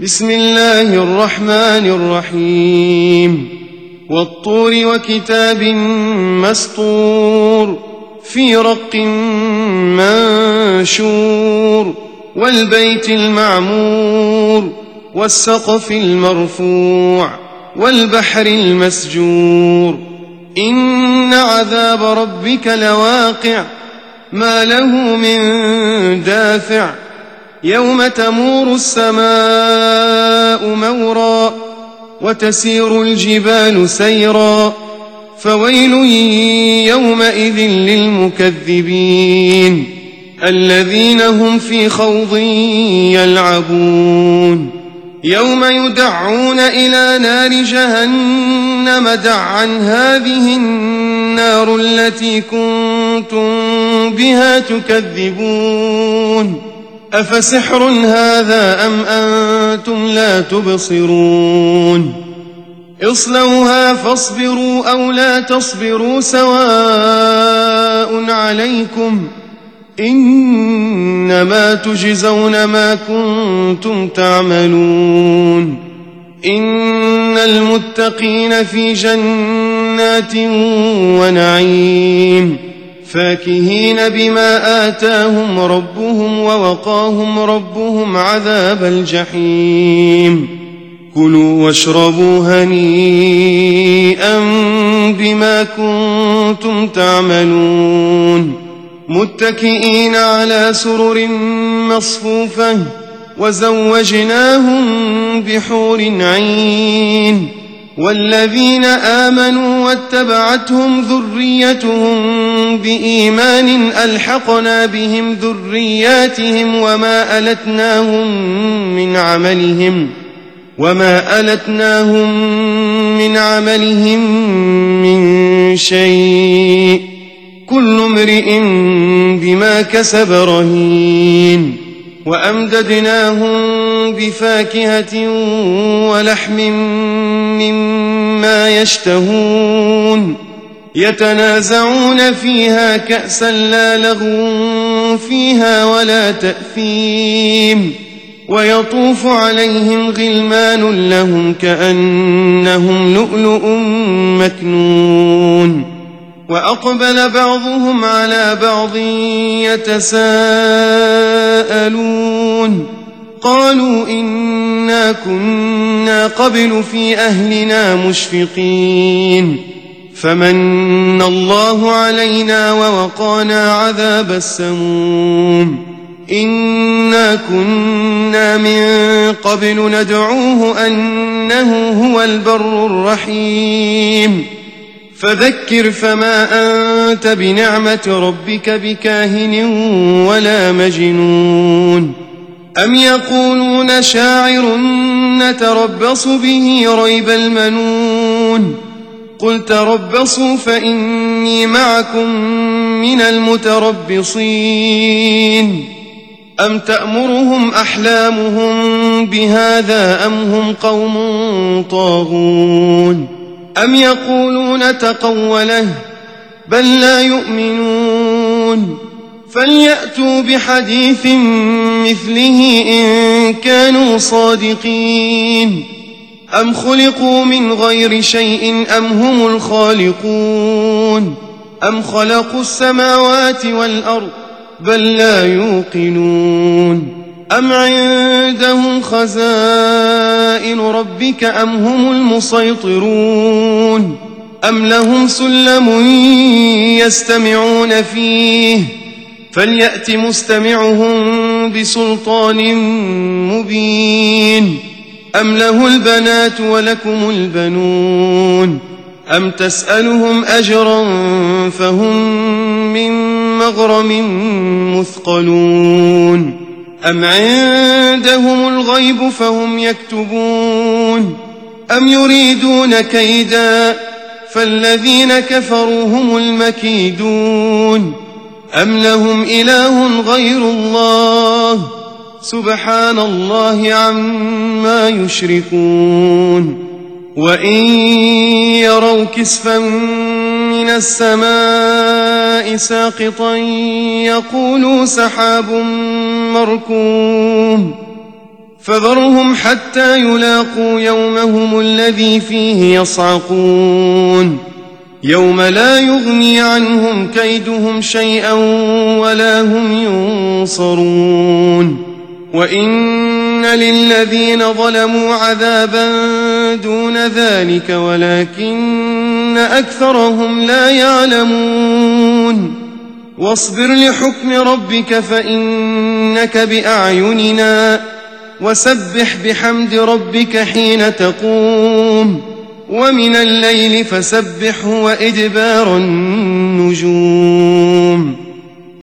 بسم الله الرحمن الرحيم والطور وكتاب مسطور في رق منشور والبيت المعمور والسقف المرفوع والبحر المسجور إن عذاب ربك لواقع ما له من دافع يوم تمور السماء مورا وتسير الجبال سيرا فويل يومئذ للمكذبين الذين هم في خوض يلعبون يوم يدعون إلى نار جهنم دعا هذه النار التي كنتم بها تكذبون أفسحر هذا أم أنتم لا تبصرون اصلوها فاصبروا أو لا تصبروا سواء عليكم إنما تجزون ما كنتم تعملون إن المتقين في جنات ونعيم فاكهين بما آتاهم ربهم ووقاهم ربهم عذاب الجحيم كلوا واشربوا هنيئا بما كنتم تعملون متكئين على سرر مصفوفة وزوجناهم بحور عين والذين آمنوا واتبعتهم ذريتهم بإيمان ألحقنا بهم ذرياتهم وما ألتناهم من عملهم من شيء كل امرئ بما كسب رهين وأمددناهم بفاكهة ولحم مما يشتهون يتنازعون فيها كأسا لا لغو فيها ولا تأثيم ويطوف عليهم غلمان لهم كأنهم لؤلؤ مكنون وأقبل بعضهم على بعض يتساءلون قالوا إنا كنا قبل في أهلنا مشفقين فمن الله علينا ووقانا عذاب السموم إنا كنا من قبل ندعوه أنه هو البر الرحيم فذكر فما أنت بنعمة ربك بكاهن ولا مجنون أم يقولون شاعر نتربص به ريب المنون قل تربصوا فإني معكم من المتربصين أم تأمرهم أحلامهم بهذا أم هم قوم طاغون أم يقولون تقوله بل لا يؤمنون فليأتوا بحديث مثله إن كانوا صادقين أم خلقوا من غير شيء أم هم الخالقون أم خلقوا السماوات والأرض بل لا يوقنون أم عندهم خزائن ربك أم هم المسيطرون أم لهم سلم يستمعون فيه فليأت مستمعهم بسلطان مبين أم له البنات ولكم البنون أم تسألهم أجرا فهم من مغرم مثقلون أم عندهم الغيب فهم يكتبون أم يريدون كيدا فالذين كفروا هم المكيدون أم لهم إله غير الله سبحان الله عما يشركون وإن يروا كسفا من السماء ساقطا يقولوا سحاب مركوم فذرهم حتى يلاقوا يومهم الذي فيه يصعقون يوم لا يغني عنهم كيدهم شيئا ولا هم ينصرون وإن للذين ظلموا عذابا دون ذلك ولكن أكثرهم لا يعلمون واصبر لحكم ربك فإنك بأعيننا وسبح بحمد ربك حين تقوم ومن الليل فسبحه وإدبار النجوم